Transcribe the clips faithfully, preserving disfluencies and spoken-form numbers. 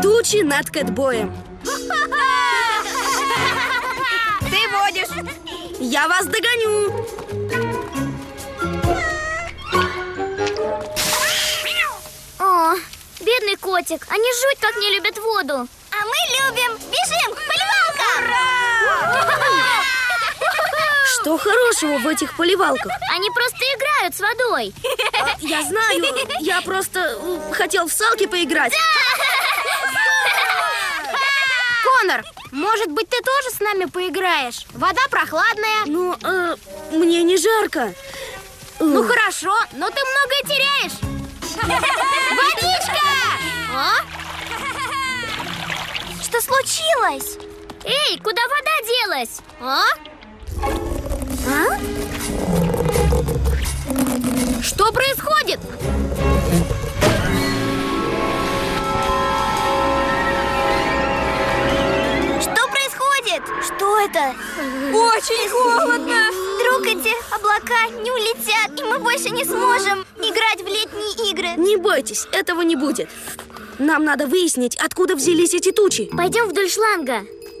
Тучи над Кэтбоем. Ты водишь. Я вас догоню. О, бедный котик. Они жуть как не любят воду. А мы любим. Бежим к поливалкам! Что хорошего в этих поливалках? Они просто играют с водой. А, я знаю, я просто м, хотел в салки поиграть. Конор, может быть, ты тоже с нами поиграешь? Вода прохладная. Ну, э, мне не жарко. Ну Ух. хорошо, но ты многое теряешь. Водичка! А? Что случилось? Эй, куда вода делась? А? А? Что происходит? Что происходит? Что это? Очень холодно. Вдруг эти облака не улетят, и мы больше не сможем играть в летние игры. Не бойтесь, этого не будет. Нам надо выяснить, откуда взялись эти тучи. Пойдем вдоль шланга.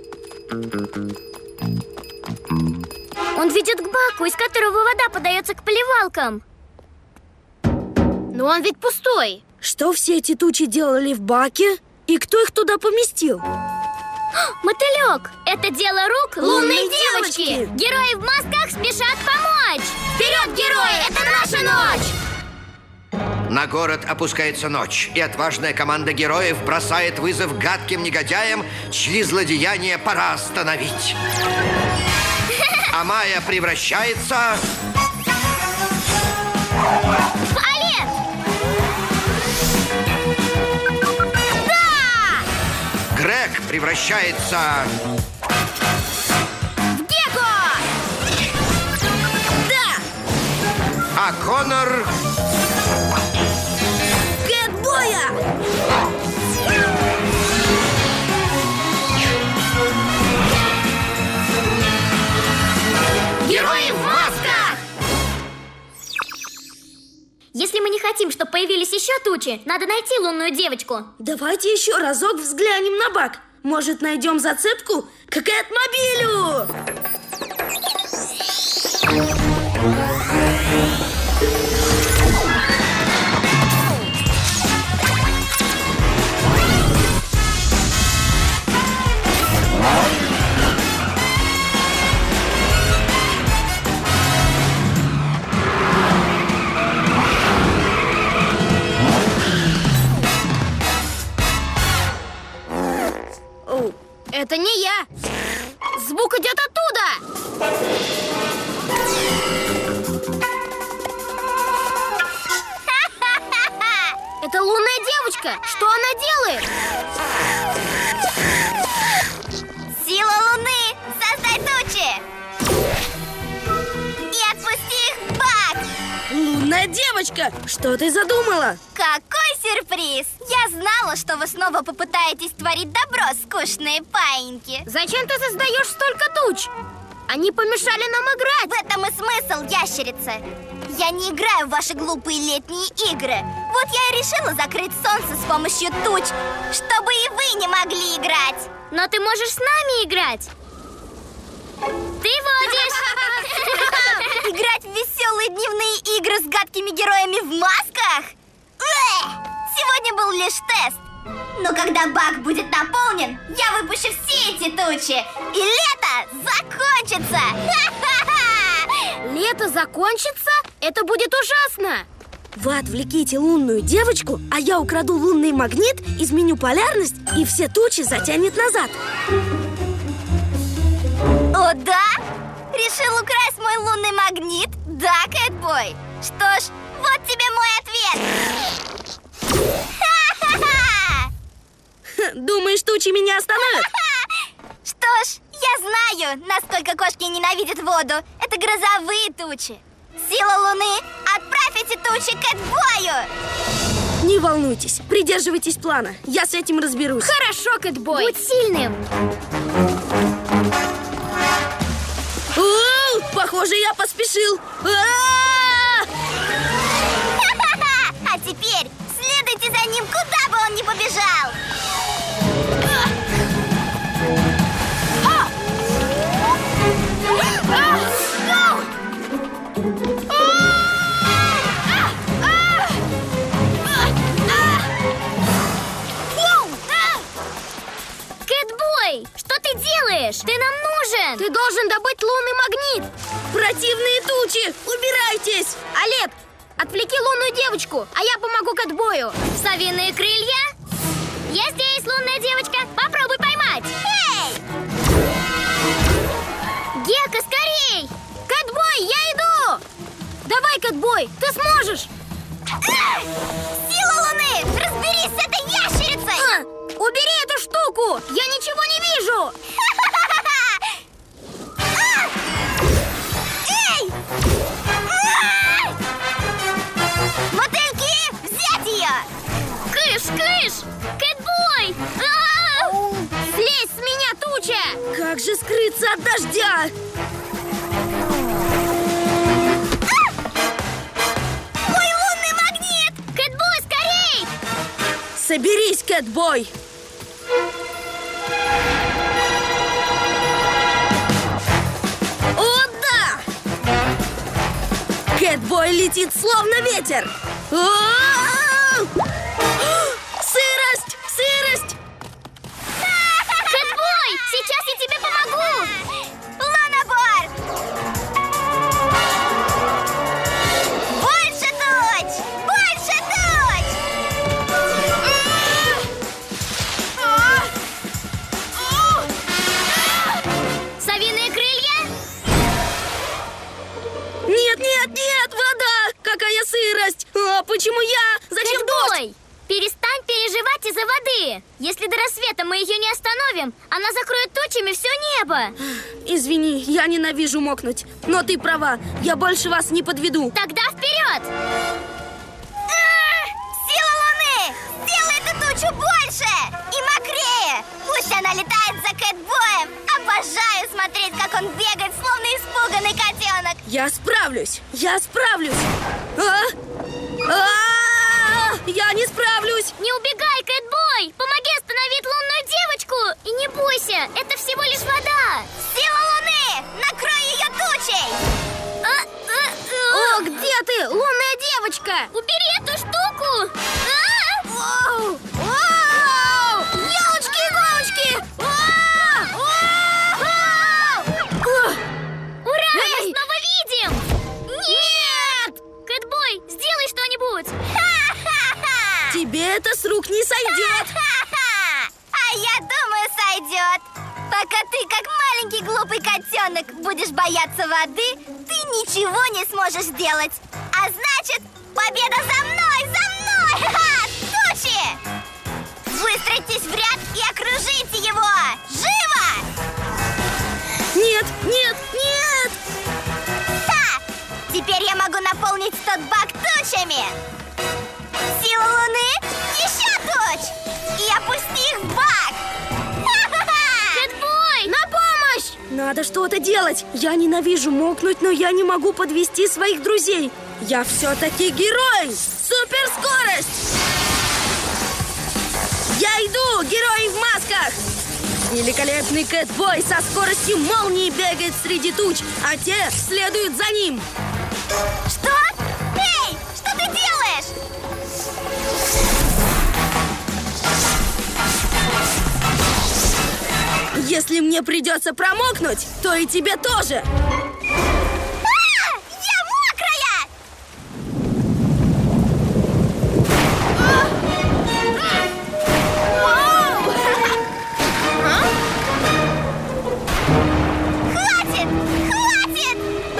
Он ведет к баку, из которого вода подается к поливалкам. Но он ведь пустой. Что все эти тучи делали в баке? И кто их туда поместил? Мотылек! Это дело рук лунной Лунной девочки! девочки! Герои в масках спешат помочь! Вперед, герои! Это наша ночь! На город опускается ночь, и отважная команда героев бросает вызов гадким негодяям, чьи злодеяния пора остановить. А Майя превращается... Олет! Грег превращается... Гекко! А Конор... Кэтбоя! Герои в масках! Если мы не хотим, чтобы появились еще тучи, надо найти лунную девочку. Давайте еще разок взглянем на бак. Может, найдем зацепку к Кэтмобилю? Оу. Это не я. Звук идет оттуда. Это лунная девочка. Что она делает? Сила Луны! Создай тучи! И отпусти их в бак! Лунная девочка, что ты задумала? Какой сюрприз! Я знала, что вы снова попытаетесь творить добро, скучные паиньки. Зачем ты создаешь столько туч? Они помешали нам играть. В этом и смысл, ящерица. Я не играю в ваши глупые летние игры. Вот я и решила закрыть солнце с помощью туч, чтобы и вы не могли играть. Но ты можешь с нами играть. Ты водишь! Играть в веселые дневные игры с гадкими героями в масках? Эх! Сегодня был лишь тест. Но когда бак будет наполнен, я выпущу все эти тучи, и лето закончится! Лето закончится? Это будет ужасно. Вы отвлеките лунную девочку, а я украду лунный магнит, изменю полярность, и все тучи затянет назад. О, да? Решил украсть мой лунный магнит? Да, Кэтбой? Что ж, вот тебе мой ответ. Ха-ха-ха! Думаешь, тучи меня остановят? Что ж, я знаю, насколько кошки ненавидят воду. Это грозовые тучи. Сила Луны, отправь эти тучи к Кэтбою! Не волнуйтесь, придерживайтесь плана. Я с этим разберусь. Хорошо, Кэтбой. Будь сильным. О, похоже, я поспешил. А-а-а! А теперь следуйте за ним, куда бы он ни побежал. делаешь? Ты нам нужен! Ты должен добыть лунный магнит. Противные тучи! Убирайтесь! Олег, отвлеки лунную девочку, а я помогу Кэтбою. Совиные крылья? Я здесь, лунная девочка. Попробуй поймать. Эй! Гека, скорей! Кэтбой, я иду! Давай, Кэтбой, ты сможешь! Сила Луны! Разберись с этой ящерицей! А, убери эту штуку! Я ничего не вижу! А! Эй! А! Мотыльки, взять ее! Кыш, кыш! Кэтбой! А! Слезь с меня, туча! Как же скрыться от дождя? Мой лунный магнит! Кэтбой, скорей! Соберись, Кэтбой! О, да! Кэтбой летит словно ветер! О-о-о! Сырость! Сырость! Кэтбой, сейчас я тебе помогу! Лунобор! Больше туч! Больше туч! Совиные крылья? Нет, нет, нет! Вода! Какая сырость! А почему я? Зачем дождь? Кэтбой, перестань переживать из-за воды. Если до рассвета мы ее не остановим, она закроет тучами все небо. Извини, я ненавижу мокнуть. Но ты права, я больше вас не подведу. Тогда вперед! Сила Луны! Сделай эту тучу больше! И мокрее! Пусть она летает за Кэтбоем! Обожаю смотреть, как он бегает, словно испуганный котенок! Я справлюсь! Я справлюсь! А? А! Я не справлюсь! Не убегай, Кэтбой! Помоги остановить лунную девочку! И не бойся, это всего лишь вода! Сила Луны! Накрой ее тучей! А, а, а. О, где ты, лунная девочка? Убери эту штуку! А! Воу! Воу! Елочки-иголочки! Воу! Воу! Ура! Мы Эй! снова видим! Нет! Кэтбой, сделай что-нибудь! Ха-ха-ха! Тебе это с рук не сойдет! Ха-ха-ха! А я думаю, сойдет! Пока ты, как маленький глупый котенок, будешь бояться воды, ты ничего не сможешь сделать. А значит, победа за мной, за мной! Ха-ха! Тучи! Выстроитесь в ряд и окружите его! Живо! Нет, нет, нет! Ха! Теперь я могу наполнить тот бак тучами! Сила Луны! Еще туч! И опусти их в бак! Ха-ха-ха! Кэтбой! На помощь! Надо что-то делать! Я ненавижу мокнуть, но я не могу подвести своих друзей! Я все-таки герой! Суперскорость! Я иду! Герой в масках! Великолепный Кэтбой со скоростью молнии бегает среди туч, а те следуют за ним! Что? Эй, что ты делаешь? Если мне придется промокнуть, то и тебе тоже! А! Я мокрая! Хватит! Хватит!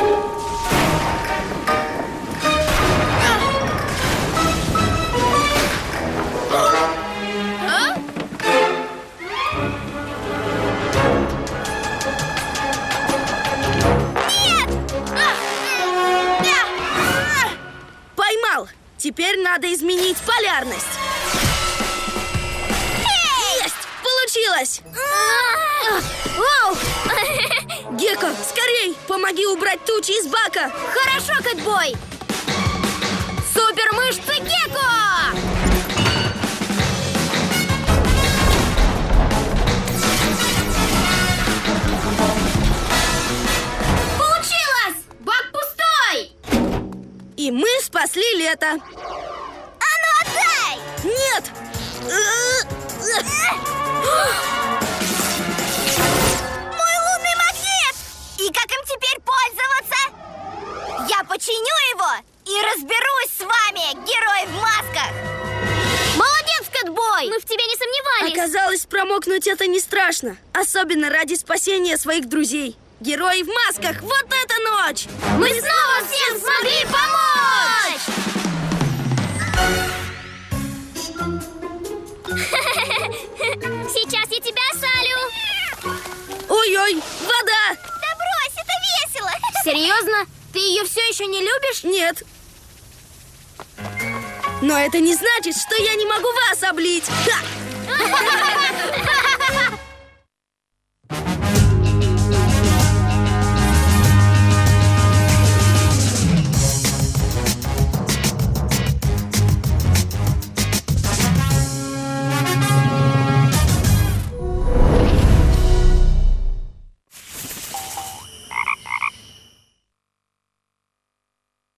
Поймал! Теперь надо изменить полярность! Есть! Получилось! Воу! Гека, скорей! Помоги убрать тучи из бака! Хорошо, Кэтбой! Супермышцы Гекко! Получилось! Бак пустой! И мы спасли лето! А ну отдай! Нет! промокнулись. Оказалось, промокнуть это не страшно. Особенно ради спасения своих друзей. Герои в масках, вот эта ночь! Мы снова всем смогли помочь! Сейчас я тебя осалю. Ой-ой, вода! Да брось, это весело! Серьезно? Ты ее все еще не любишь? Нет. Но это не значит, что я не могу вас облить. Ха!